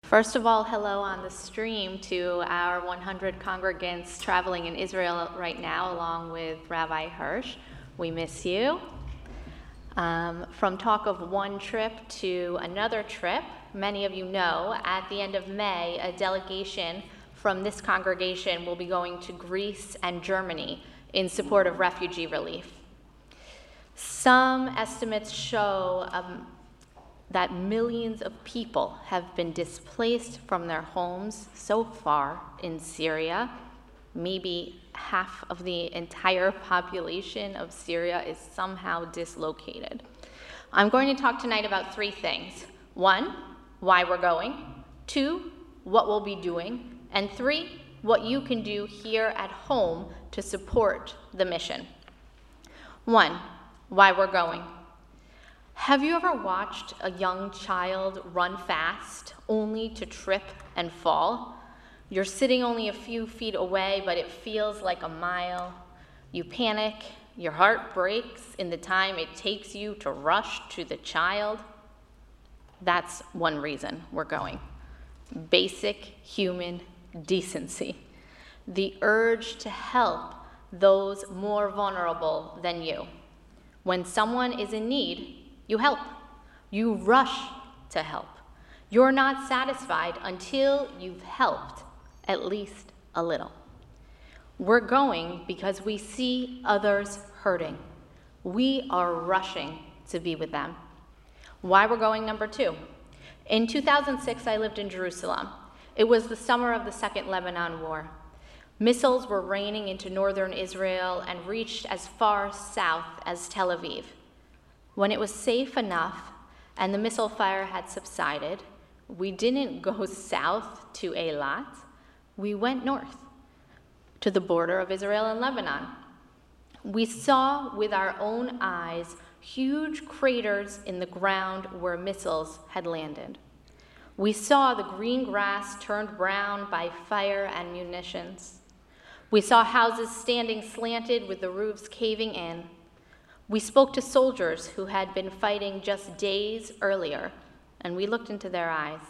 First of all, hello on the stream to our 100 congregants traveling in Israel right now, along with Rabbi Hirsch. We miss you. From talk of one trip to another trip, many of you know, at the end of May, a delegation from this congregation will be going to Greece and Germany in support of refugee relief. Some estimates show that millions of people have been displaced from their homes so far in Syria. Maybe half of the entire population of Syria is somehow dislocated. I'm going to talk tonight about three things. One, why we're going. Two, what we'll be doing. And three, what you can do here at home to support the mission. One, why we're going. Have you ever watched a young child run fast only to trip and fall? You're sitting only a few feet away, but it feels like a mile. You panic, your heart breaks in the time it takes you to rush to the child. That's one reason we're going. Basic human decency. The urge to help those more vulnerable than you. When someone is in need, you help. You rush to help. You're not satisfied until you've helped at least a little. We're going because we see others hurting. We are rushing to be with them. Why we're going, number two. In 2006, I lived in Jerusalem. It was the summer of the Second Lebanon War. Missiles were raining into northern Israel and reached as far south as Tel Aviv. When it was safe enough and the missile fire had subsided, we didn't go south to Eilat. We went north to the border of Israel and Lebanon. We saw with our own eyes huge craters in the ground where missiles had landed. We saw the green grass turned brown by fire and munitions. We saw houses standing slanted with the roofs caving in. We spoke to soldiers who had been fighting just days earlier, and we looked into their eyes.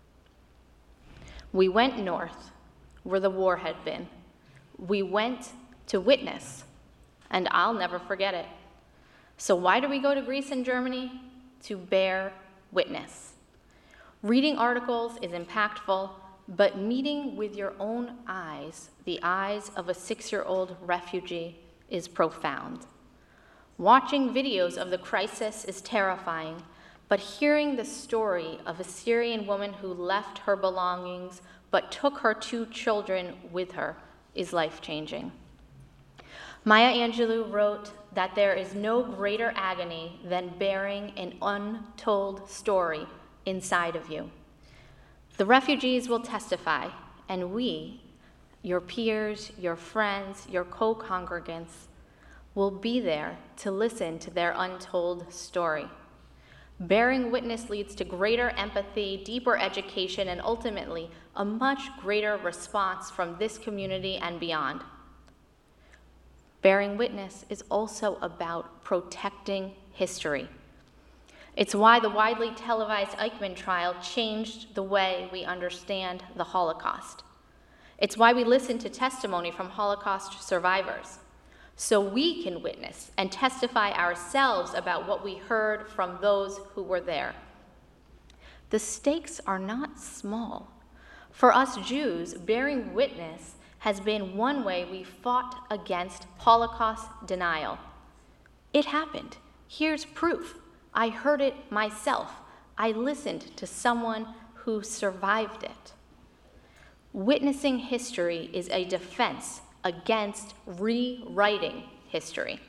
We went north, where the war had been. We went to witness, and I'll never forget it. So why do we go to Greece and Germany? To bear witness. Reading articles is impactful, but meeting with your own eyes, the eyes of a 6-year-old refugee, is profound. Watching videos of the crisis is terrifying, but hearing the story of a Syrian woman who left her belongings but took her 2 children with her is life-changing. Maya Angelou wrote that there is no greater agony than bearing an untold story inside of you. The refugees will testify, and we, your peers, your friends, your co-congregants, will be there to listen to their untold story. Bearing witness leads to greater empathy, deeper education, and ultimately a much greater response from this community and beyond. Bearing witness is also about protecting history. It's why the widely televised Eichmann trial changed the way we understand the Holocaust. It's why we listen to testimony from Holocaust survivors, so we can witness and testify ourselves about what we heard from those who were there. The stakes are not small. For us Jews, bearing witness has been one way we fought against Holocaust denial. It happened. Here's proof. I heard it myself. I listened to someone who survived it. Witnessing history is a defense against rewriting history.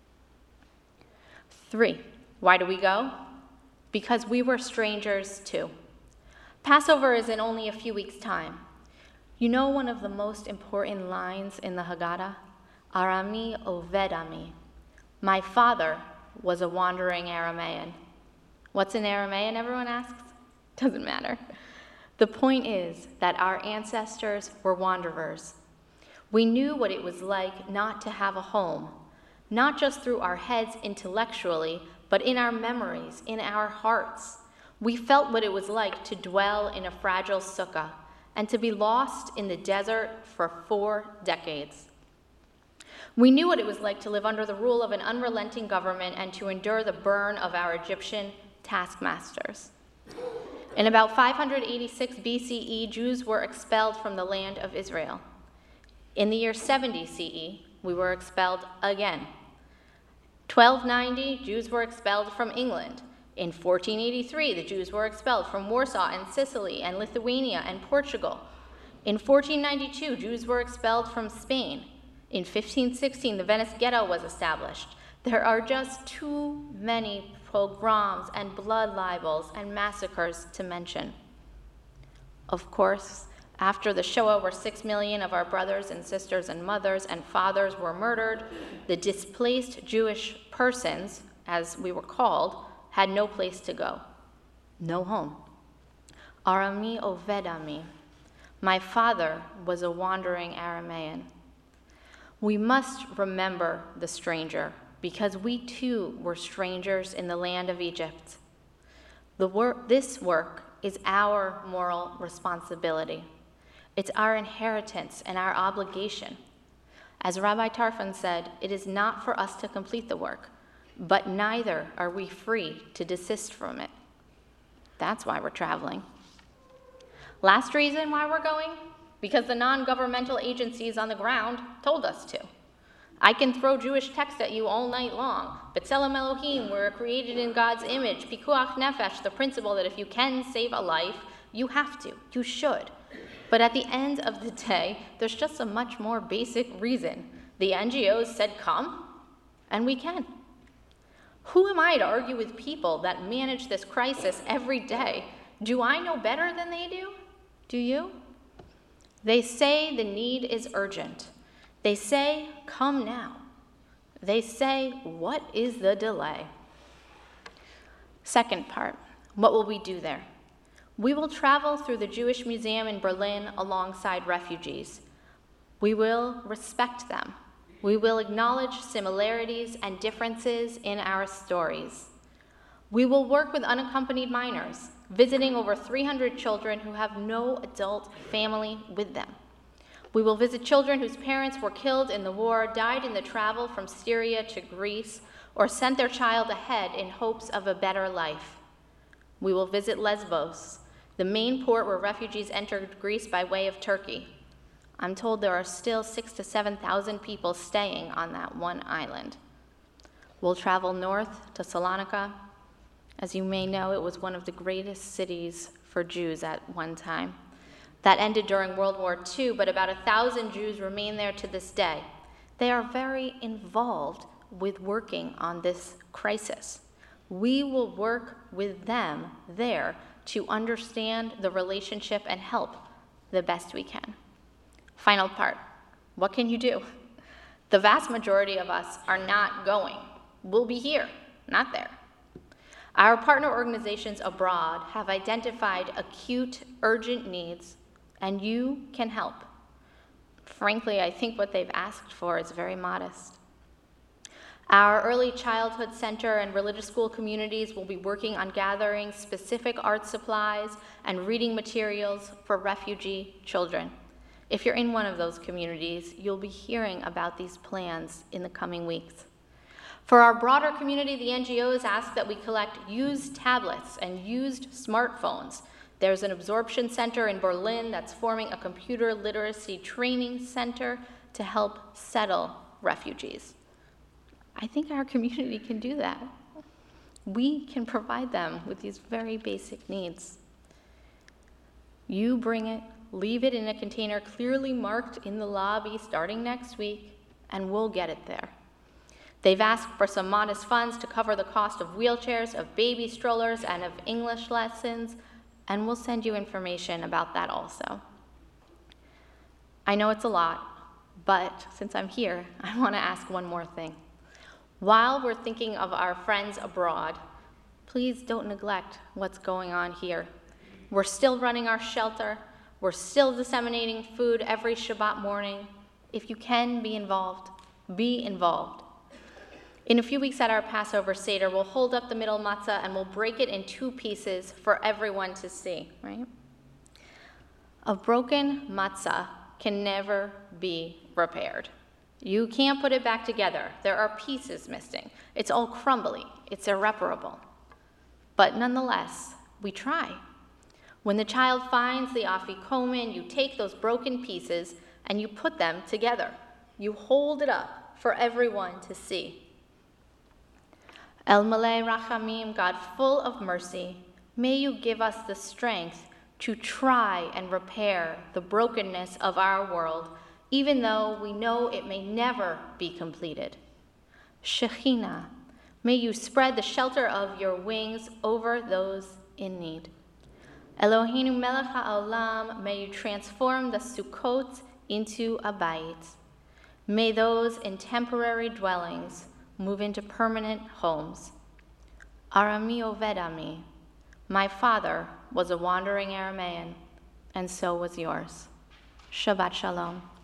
3, why do we go? Because we were strangers too. Passover is in only a few weeks' time. You know one of the most important lines in the Haggadah? Arami oved ami. My father was a wandering Aramaean. What's an Aramaean, everyone asks? Doesn't matter. The point is that our ancestors were wanderers. We knew what it was like not to have a home, not just through our heads intellectually, but in our memories, in our hearts. We felt what it was like to dwell in a fragile sukkah and to be lost in the desert for 4 decades. We knew what it was like to live under the rule of an unrelenting government and to endure the burn of our Egyptian taskmasters. In about 586 BCE, Jews were expelled from the land of Israel. In the year 70 CE, we were expelled again. 1290, Jews were expelled from England. In 1483, the Jews were expelled from Warsaw and Sicily and Lithuania and Portugal. In 1492, Jews were expelled from Spain. In 1516, the Venice Ghetto was established. There are just too many pogroms and blood libels and massacres to mention. Of course, after the Shoah, where 6 million of our brothers and sisters and mothers and fathers were murdered, the displaced Jewish persons, as we were called, had no place to go, no home. Arami Oved Ami. My father was a wandering Aramaean. We must remember the stranger, because we too were strangers in the land of Egypt. This work is our moral responsibility. It's our inheritance and our obligation. As Rabbi Tarfon said, it is not for us to complete the work, but neither are we free to desist from it. That's why we're traveling. Last reason why we're going? Because the non-governmental agencies on the ground told us to. I can throw Jewish text at you all night long. B'Tselem Elohim, we're created in God's image. Pikuach Nefesh, the principle that if you can save a life, you have to, you should. But at the end of the day, there's just a much more basic reason. The NGOs said come, and we can. Who am I to argue with people that manage this crisis every day? Do I know better than they do? Do you? They say the need is urgent. They say, come now. They say, what is the delay? Second part, what will we do there? We will travel through the Jewish Museum in Berlin alongside refugees. We will respect them. We will acknowledge similarities and differences in our stories. We will work with unaccompanied minors, visiting over 300 children who have no adult family with them. We will visit children whose parents were killed in the war, died in the travel from Syria to Greece, or sent their child ahead in hopes of a better life. We will visit Lesbos, the main port where refugees entered Greece by way of Turkey. I'm told there are still 6,000 to 7,000 people staying on that one island. We'll travel north to Salonika. As you may know, it was one of the greatest cities for Jews at one time. That ended during World War II, but about 1,000 Jews remain there to this day. They are very involved with working on this crisis. We will work with them there to understand the relationship and help the best we can. Final part, what can you do? The vast majority of us are not going. We'll be here, not there. Our partner organizations abroad have identified acute, urgent needs, and you can help. Frankly, I think what they've asked for is very modest. Our early childhood center and religious school communities will be working on gathering specific art supplies and reading materials for refugee children. If you're in one of those communities, you'll be hearing about these plans in the coming weeks. For our broader community, the NGOs ask that we collect used tablets and used smartphones. There's an absorption center in Berlin that's forming a computer literacy training center to help settle refugees. I think our community can do that. We can provide them with these very basic needs. You bring it, leave it in a container clearly marked in the lobby starting next week, and we'll get it there. They've asked for some modest funds to cover the cost of wheelchairs, of baby strollers, and of English lessons, and we'll send you information about that also. I know it's a lot, but since I'm here, I want to ask one more thing. While we're thinking of our friends abroad, please don't neglect what's going on here. We're still running our shelter. We're still disseminating food every Shabbat morning. If you can be involved, be involved. In a few weeks at our Passover Seder, we'll hold up the middle matzah and we'll break it in 2 pieces for everyone to see, right? A broken matzah can never be repaired. You can't put it back together. There are pieces missing. It's all crumbly. It's irreparable. But nonetheless, we try. When the child finds the afikomen, you take those broken pieces and you put them together. You hold it up for everyone to see. El Malei Rachamim, God full of mercy, may you give us the strength to try and repair the brokenness of our world, even though we know it may never be completed. Shekhinah, may you spread the shelter of your wings over those in need. Eloheinu melech haolam, may you transform the Sukkot into a bayit. May those in temporary dwellings move into permanent homes. Arami oved ami, my father was a wandering Aramaean, and so was yours. Shabbat shalom.